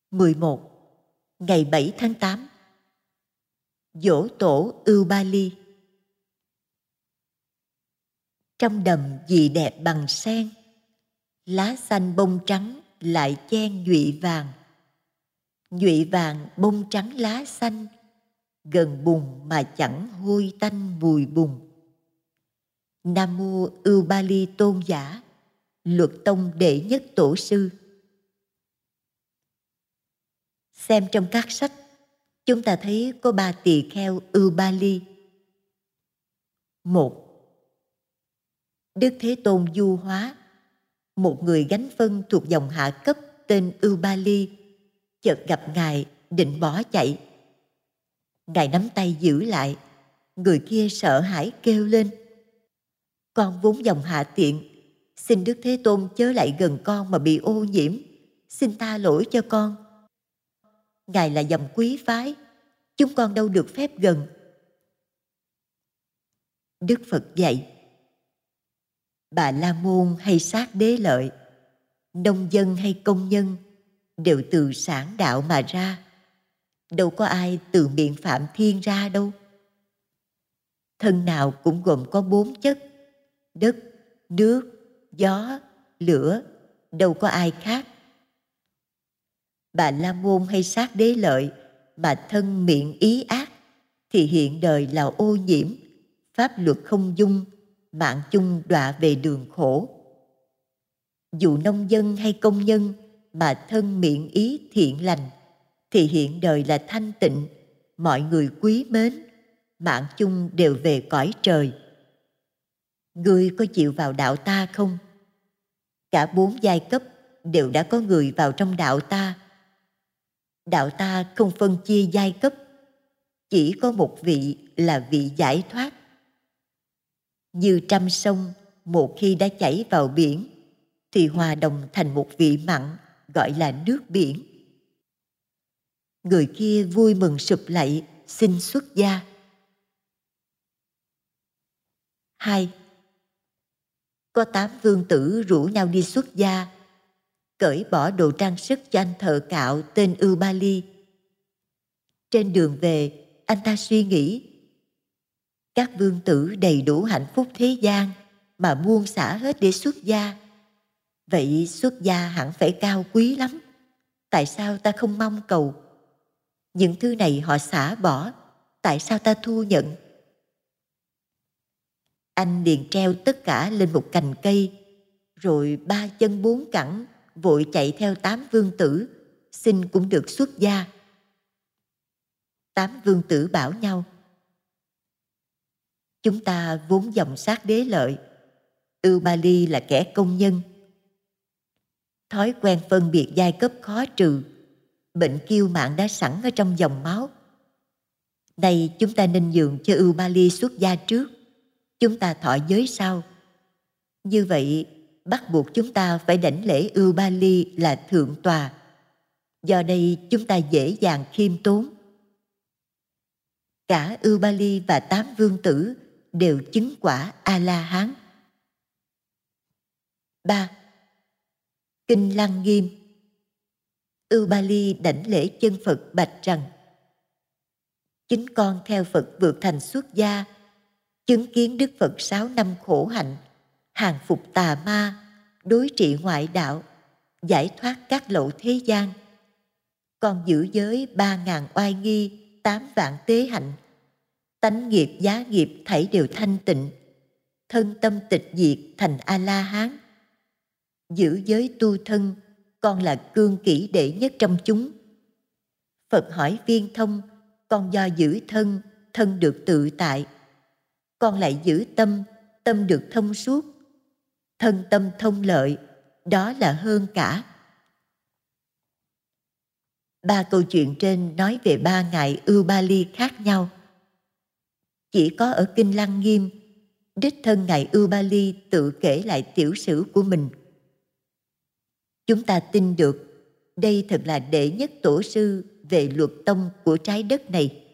11. Ngày 7 tháng 8. Giỗ tổ Ưu Ba Ly. Trong đầm dị đẹp bằng sen, lá xanh bông trắng lại chen nhụy vàng. Nhụy vàng bông trắng lá xanh, gần bùn mà chẳng hôi tanh mùi bùn. Nam mô Ưu Ba Ly tôn giả, luật tông đệ nhất tổ sư. Xem trong các sách, chúng ta thấy có 3 tỳ kheo Ưu Ba Ly. 1. Đức Thế Tôn Du Hóa, một người gánh phân thuộc dòng hạ cấp tên Ưu Ba Ly, chợt gặp Ngài định bỏ chạy. Ngài nắm tay giữ lại, người kia sợ hãi kêu lên: "Con vốn dòng hạ tiện, xin Đức Thế Tôn chớ lại gần con mà bị ô nhiễm, xin tha lỗi cho con. Ngài là dòng quý phái, chúng con đâu được phép gần." Đức Phật dạy: Bà La Môn hay Sát Đế Lợi, nông dân hay công nhân, đều từ sản đạo mà ra. Đâu có ai từ miệng Phạm Thiên ra đâu. Thân nào cũng gồm có 4 chất: đất, nước, gió, lửa, đâu có ai khác. Bà La Môn hay Sát Đế Lợi mà thân miệng ý ác, thì hiện đời là ô nhiễm, pháp luật không dung, mạng chung đọa về đường khổ. Dù nông dân hay công nhân mà thân miệng ý thiện lành, thì hiện đời là thanh tịnh, mọi người quý mến, mạng chung đều về cõi trời. Ngươi có chịu vào đạo ta không? Cả 4 giai cấp đều đã có người vào trong đạo ta. Đạo ta không phân chia giai cấp, chỉ có một vị là vị giải thoát. Như trăm sông, một khi đã chảy vào biển, thì hòa đồng thành một vị mặn, gọi là nước biển. Người kia vui mừng sụp lạy, xin xuất gia. 2. Có 8 vương tử rủ nhau đi xuất gia, cởi bỏ đồ trang sức cho anh thợ cạo tên Ưu Ba Ly. Trên đường về, anh ta suy nghĩ: các vương tử đầy đủ hạnh phúc thế gian mà buông xả hết để xuất gia. Vậy xuất gia hẳn phải cao quý lắm. Tại sao ta không mong cầu? Những thứ này họ xả bỏ, tại sao ta thu nhận? Anh liền treo tất cả lên một cành cây, rồi 3 chân 4 cẳng vội chạy theo 8 vương tử, xin cũng được xuất gia. 8 vương tử bảo nhau: chúng ta vốn dòng Sát Đế Lợi, Ưu Ba Ly là kẻ công nhân. Thói quen phân biệt giai cấp khó trừ, bệnh kiêu mạn đã sẵn ở trong dòng máu. Nay chúng ta nên nhường cho Ưu Ba Ly xuất gia trước, chúng ta thọ giới sau. Như vậy bắt buộc chúng ta phải đảnh lễ Ưu Ba Ly là thượng tòa. Do đây chúng ta dễ dàng khiêm tốn. Cả Ưu Ba Ly và 8 vương tử đều chứng quả A-la-hán. 3. Kinh Lăng Nghiêm. Ưu Ba Ly đảnh lễ chân Phật bạch rằng: chính con theo Phật vượt thành xuất gia, chứng kiến Đức Phật 6 năm khổ hạnh, hàng phục tà ma, đối trị ngoại đạo, giải thoát các lậu thế gian. Con giữ giới 3.000 oai nghi, 8 vạn tế hạnh. Tánh nghiệp giá nghiệp thảy đều thanh tịnh, thân tâm tịch diệt thành A-la-hán. Giữ giới tu thân, con là cương kỷ đệ nhất trong chúng. Phật hỏi Viên Thông, con do giữ thân, thân được tự tại. Con lại giữ tâm, tâm được thông suốt. Thân tâm thông lợi, đó là hơn cả. 3 câu chuyện trên nói về 3 ngài Ưu Ba Ly khác nhau. Chỉ có ở Kinh Lăng Nghiêm, đích thân ngài Ưu Ba Ly tự kể lại tiểu sử của mình. Chúng ta tin được đây thật là đệ nhất tổ sư về luật tông của trái đất này.